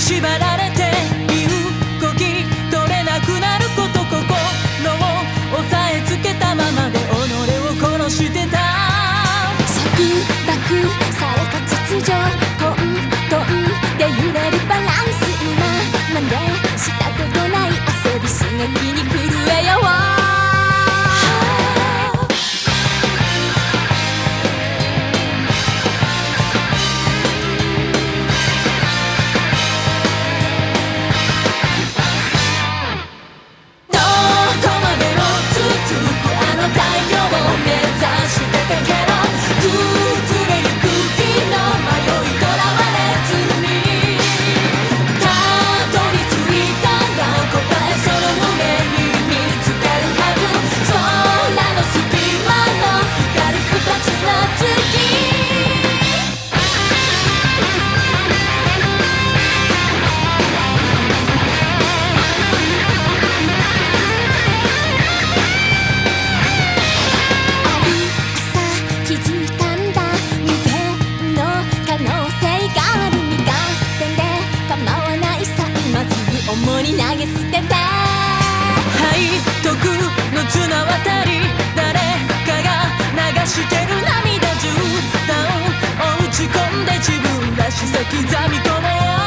縛られて身動き取れなくなること、心を押さえつけたままで己を殺してた。 束縛された秩序、混沌で揺れるバランス、今までしたことない遊び、刺激に震えよう。重に投げ捨てて背徳の綱渡り、誰かが流してる涙、絨毯を打ち込んで自分らしさ刻み込もう。